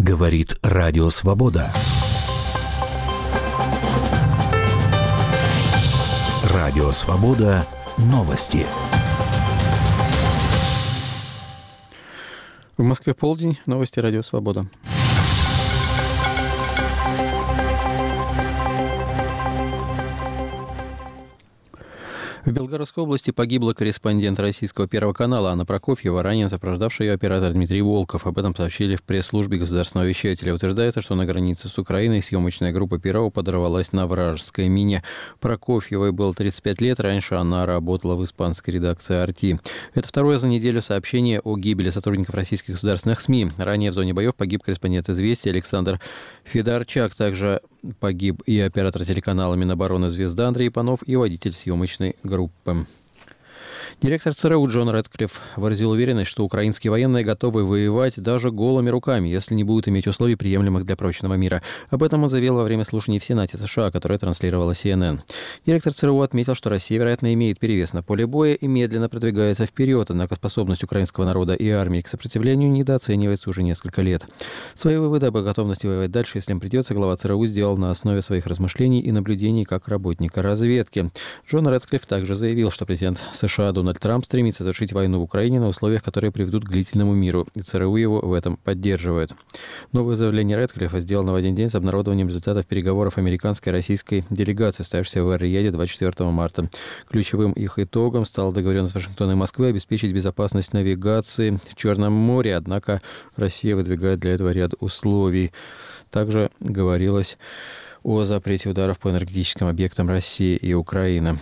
Говорит Радио Свобода. Радио Свобода. Новости. В Москве полдень. Новости Радио Свобода. В Белгородской области погибла корреспондент российского Первого канала Анна Прокофьева, ранее сопровождавший ее оператор Дмитрий Волков. Об этом сообщили в пресс-службе государственного вещателя. Утверждается, что на границе с Украиной съемочная группа Первого подорвалась на вражеской мине. Прокофьевой было 35 лет. Раньше она работала в испанской редакции «Арти». Это второе за неделю сообщение о гибели сотрудников российских государственных СМИ. Ранее в зоне боев погиб корреспондент «Известий» Александр Федорчак. Также погиб и оператор телеканала Минобороны «Звезда» Андрей Панов, и водитель съемочной группы. Директор ЦРУ Джон Рэдклифф выразил уверенность, что украинские военные готовы воевать даже голыми руками, если не будут иметь условий, приемлемых для прочного мира. Об этом он заявил во время слушаний в Сенате США, которое транслировала CNN. Директор ЦРУ отметил, что Россия, вероятно, имеет перевес на поле боя и медленно продвигается вперед, однако способность украинского народа и армии к сопротивлению недооценивается уже несколько лет. Свои выводы об готовности воевать дальше, если им придется, глава ЦРУ сделал на основе своих размышлений и наблюдений как работника разведки. Джон Рэдклифф также заявил, что президент США Дональд Трамп стремится завершить войну в Украине на условиях, которые приведут к длительному миру, и ЦРУ его в этом поддерживает. Новое заявление Рэдклиффа сделано в один день с обнародованием результатов переговоров американской и российской делегации, состоявшейся в Эр-Рияде 24 марта. Ключевым их итогом стала договоренность Вашингтона и Москвы обеспечить безопасность навигации в Черном море, однако Россия выдвигает для этого ряд условий. Также говорилось о запрете ударов по энергетическим объектам России и Украины.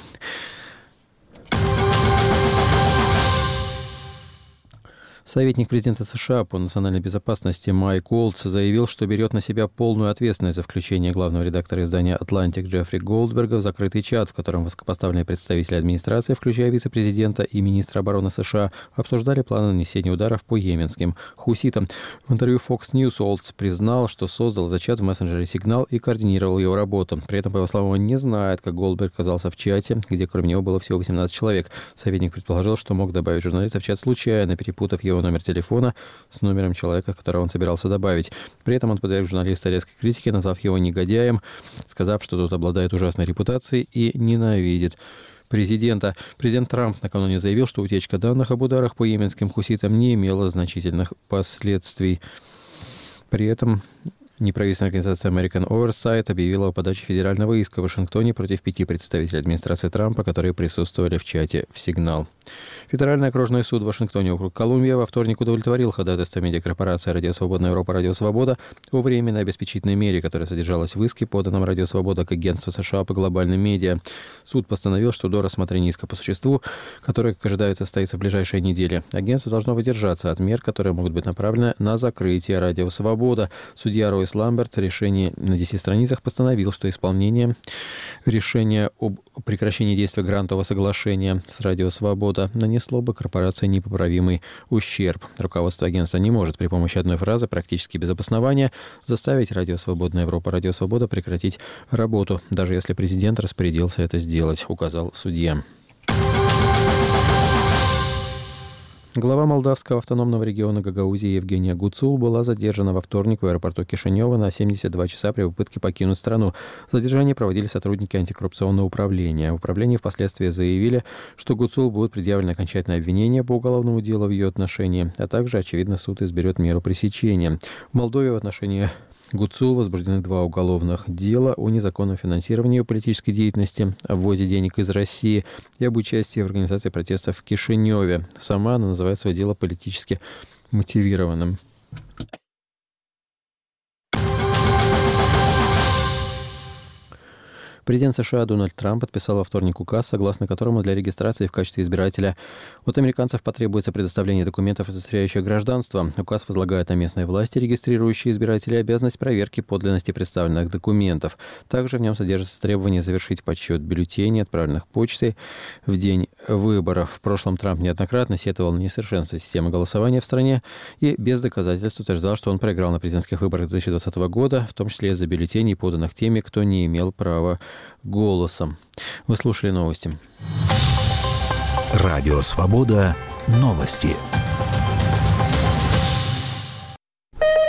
Советник президента США по национальной безопасности Майк Уолтс заявил, что берет на себя полную ответственность за включение главного редактора издания «Атлантик» Джеффри Голдберга в закрытый чат, в котором высокопоставленные представители администрации, включая вице-президента и министра обороны США, обсуждали планы нанесения ударов по йеменским хуситам. В интервью Fox News Уолтс признал, что создал этот чат в мессенджере «Сигнал» и координировал его работу. При этом, по его словам, он не знает, как Голдберг оказался в чате, где кроме него было всего 18 человек. Советник предположил, что мог добавить журналистов в чат случайно, перепутав его номер телефона с номером человека, которого он собирался добавить. При этом он подверг журналиста резкой критике, назвав его негодяем, сказав, что тот обладает ужасной репутацией и ненавидит президента. Президент Трамп накануне заявил, что утечка данных об ударах по йеменским хуситам не имела значительных последствий. При этом неправительственная организация American Oversight объявила о подаче федерального иска в Вашингтоне против 5 представителей администрации Трампа, которые присутствовали в чате в «Сигнал». Федеральный окружной суд в Вашингтоне, округ Колумбия, во вторник удовлетворил ходатайство медиакорпорации «Радио Свободная Европа», «Радио Свобода» о временной обеспечительной мере, которая содержалась в иске, поданном «Радио Свобода» к агентству США по глобальным медиа. Суд постановил, что до рассмотрения иска по существу, которое, как ожидается, состоится в ближайшие недели, агентство должно воздержаться от мер, которые могут быть направлены на закрытие «Радио Свобода». Судья Ройс Ламберт в решении на 10 страницах постановил, что исполнение решения об прекращении действия грантового соглашения с «Радио Свобода» нанесло бы корпорации непоправимый ущерб. Руководство агентства не может при помощи одной фразы, практически без обоснования, заставить «Радио Свободная Европа», «Радио Свобода» прекратить работу, даже если президент распорядился это сделать, указал судья. Глава молдавского автономного региона Гагаузии Евгения Гуцул была задержана во вторник в аэропорту Кишинева на 72 часа при попытке покинуть страну. Задержание проводили сотрудники антикоррупционного управления. В управлении впоследствии заявили, что Гуцул будет предъявлено окончательное обвинение по уголовному делу в ее отношении, а также, очевидно, суд изберет меру пресечения. В Молдове в отношении Гуцул возбуждены 2 уголовных дела о незаконном финансировании ее политической деятельности, о ввозе денег из России и об участии в организации протестов в Кишиневе. Сама она называет свое дело политически мотивированным. Президент США Дональд Трамп подписал во вторник указ, согласно которому для регистрации в качестве избирателя от американцев потребуется предоставление документов, удостоверяющих гражданство. Указ возлагает на местные власти, регистрирующие избирателей, обязанность проверки подлинности представленных документов. Также в нем содержится требование завершить подсчет бюллетеней, отправленных почтой в день выборов. В прошлом Трамп неоднократно сетовал на несовершенство системы голосования в стране и без доказательств утверждал, что он проиграл на президентских выборах 2020 года, в том числе из-за бюллетеней, поданных теми, кто не имел права голосом. Вы слушали новости. Радио Свобода. Новости.